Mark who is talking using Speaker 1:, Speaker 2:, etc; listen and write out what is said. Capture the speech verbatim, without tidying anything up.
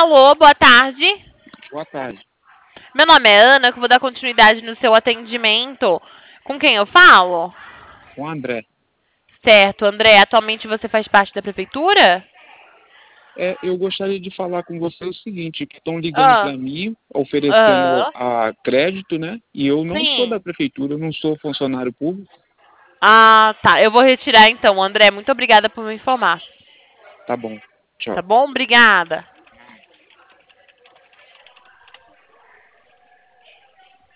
Speaker 1: Alô, boa tarde.
Speaker 2: Boa tarde.
Speaker 1: Meu nome é Ana, que eu vou dar continuidade no seu atendimento. Com quem eu falo?
Speaker 2: Com o André.
Speaker 1: Certo, André. Atualmente você faz parte da prefeitura?
Speaker 2: É, eu gostaria de falar com você o seguinte, que estão ligando
Speaker 1: Ah,
Speaker 2: para mim, oferecendo
Speaker 1: ah,
Speaker 2: a crédito, né? E eu não sou da
Speaker 1: sim.
Speaker 2: prefeitura, eu não sou funcionário público.
Speaker 1: Ah, tá. Eu vou retirar então, André. Muito obrigada por me informar.
Speaker 2: Tá bom.
Speaker 1: Tá
Speaker 2: Tchau.
Speaker 1: bom? Obrigada.